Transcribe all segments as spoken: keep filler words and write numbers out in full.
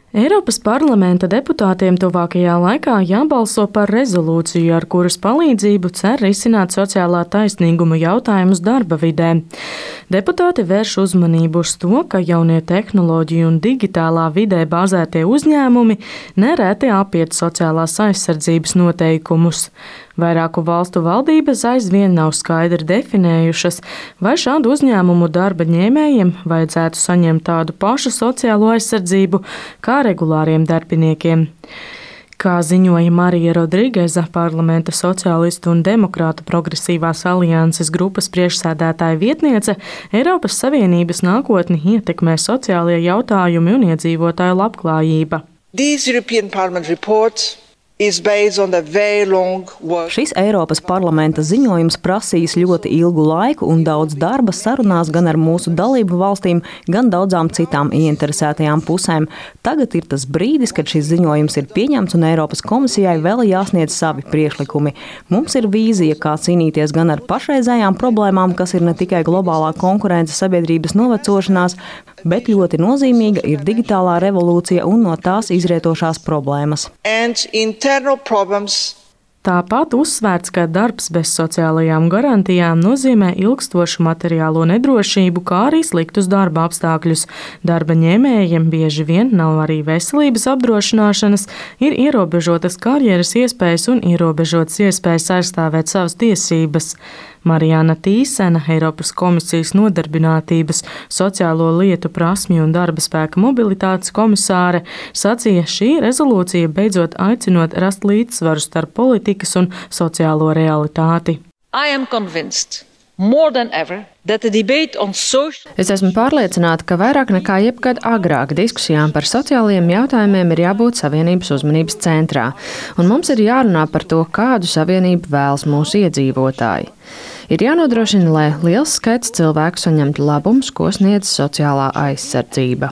Eiropas parlamenta deputātiem tuvākajā laikā jābalso par rezolūciju, ar kuras palīdzību cer risināt sociālā taisnīguma jautājumus darba vidē. Deputāti vērš uzmanību uz to, ka jaunie tehnoloģiju un digitālā vidē bāzētie uzņēmumi nereti apiet sociālās aizsardzības noteikumus. Vairāku valstu valdības aizvien nav skaidri definējušas, vai šādu uzņēmumu darba ņēmējiem vajadzētu saņemt tādu pašu sociālo aizsardzību kā regulāriem darbiniekiem. Kā ziņoja Marija Rodrīgeza, parlamenta sociālistu un demokrātu progresīvās alianses grupas priekšsēdētāja vietniece, Eiropas Savienības nākotni ietekmē sociālie jautājumi un iedzīvotāju labklājība. Šis Eiropas parlamenta ziņojums prasīs ļoti ilgu laiku un daudz darba sarunās gan ar mūsu dalību valstīm, gan daudzām citām ieinteresētajām pusēm. Tagad ir tas brīdis, kad šis ziņojums ir pieņemts un Eiropas komisijai vēl jāsniedz savi priekšlikumi. Mums ir vīzija, kā cīnīties gan ar pašreizējām problēmām, kas ir ne tikai globālā konkurence, sabiedrības novecošanās, bet ļoti nozīmīga ir digitālā revolūcija un no tās izrietošās problēmas. Tāpat uzsvērts, ka darbs bez sociālajām garantijām nozīmē ilgstošu materiālo nedrošību, kā arī sliktus darba apstākļus. Darba ņēmējiem bieži vien nav arī veselības apdrošināšanas, ir ierobežotas karjeras iespējas un ierobežotas iespējas aizstāvēt savas tiesības. Marijāna Tīsena, Eiropas komisijas nodarbinātības, sociālo lietu prasmju un darba spēka mobilitātes komisāre, sacīja, šī rezolūcija beidzot aicinot rast līdzsvaru starp politikas un sociālo realitāti. Es esmu pārliecināta, ka vairāk nekā jebkad agrāk diskusijām par sociālajiem jautājumiem ir jābūt Savienības uzmanības centrā, un mums ir jārunā par to, kādu savienību vēlas mūsu iedzīvotāji. Ir jānodrošina, lai liels skaits cilvēku saņemtu labumus, ko sniedz sociālā aizsardzība.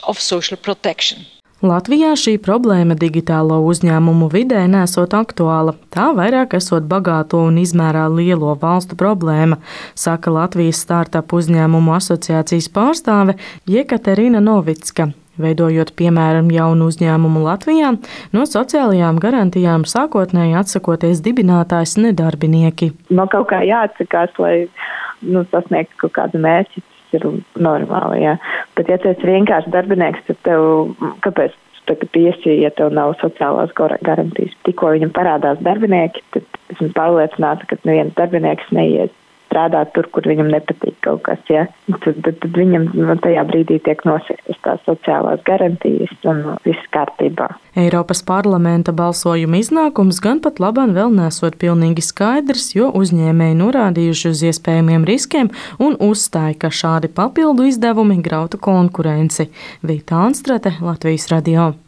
Latvijā šī problēma digitālo uzņēmumu vidē nesot aktuāla. Tā vairāk esot bagāto un izmērā lielo valstu problēma, saka Latvijas startup uzņēmumu asociācijas pārstāve Jekaterina Novicka. Veidojot, piemēram, jaunu uzņēmumu Latvijā, no sociālajām garantijām sākotnēji atsakoties dibinātājs nedarbinieki. No kaut kā jāatsakās, lai nu, sasniegtu kaut kādu mērķi. Ir normāli, jā. Bet, ja tu esi vienkārši darbinieks, tad tev, kāpēc tu tagad piesi, ja tev nav sociālās garantijas? Tikko viņam parādās darbinieki, tad esmu pārliecināta, ka neviens darbinieks neies strādāt tur, kur viņam nepatīk kaut kas, jā. Tad, tad, tad viņam nu, tajā brīdī tiek nosaktas tās sociālās garantijas un viss kārtībā. Eiropas parlamenta balsojuma iznākums gan pat labam vēl nesot pilnīgi skaidrs, jo uzņēmēji norādījuši uz iespējamiem riskiem un uzstāja, ka šādi papildu izdevumi grautu konkurenci. Vita Anstrate, Latvijas radio.